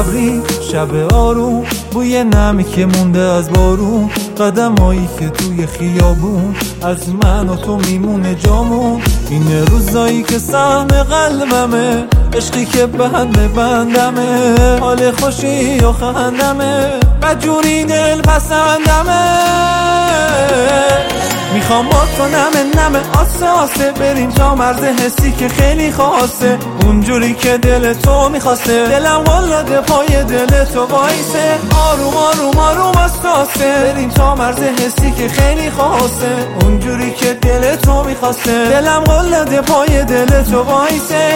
تبریک شب آروم، بوی نمی که مونده از بارون، قدمایی که توی خیابون از من و تو میمونه جامون. این روزایی که سهم قلبمه، عشقی که بندمه، حال خوشی و خندمه، بدجوری دل پسندمه. میخوام با تو نمه آسه آسه بریم تا مرز حسی که خیلی خاصه، اونجوری که دل تو میخواسته، دلم قلاده پای دل تو وایسه. آروم آروم آروم از تاسه بریم تا مرز حسی که خیلی خاصه، اونجوری که دل تو میخواسته، دلم قلاده پای دل تو وایسه.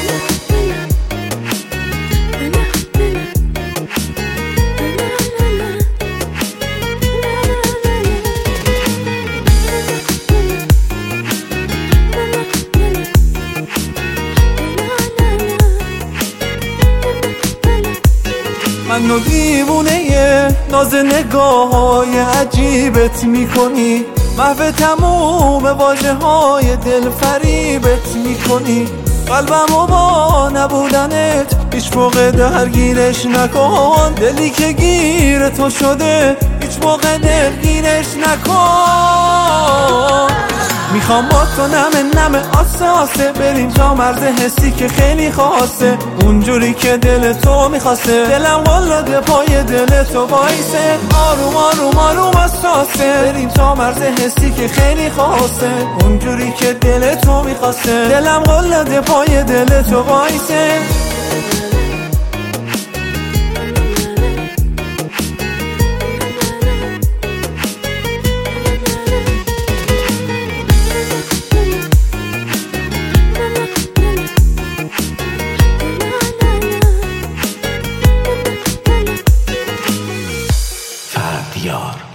منو دیوونه ناز نگاه های عجیبت میکنی، محو تموم واژه های دل فریبت میکنی. قلبمو با نبودنت هیچ موقع درگیرش نکن، دلی که گیر تو شده هیچ موقع دلگیرش نکن. میخوام با تو نمه آسه آسه بریم تا مرز حسی که خیلی خاصه، اونجوری که دل تو میخواسته، دلم قلاده پای دل تو وایسه. آروم آروم آروم از تاسه بریم تا مرز حسی که خیلی خاصه، اونجوری که دل تو میخواسته، دلم قلاده پای دل تو وایسه. فردیار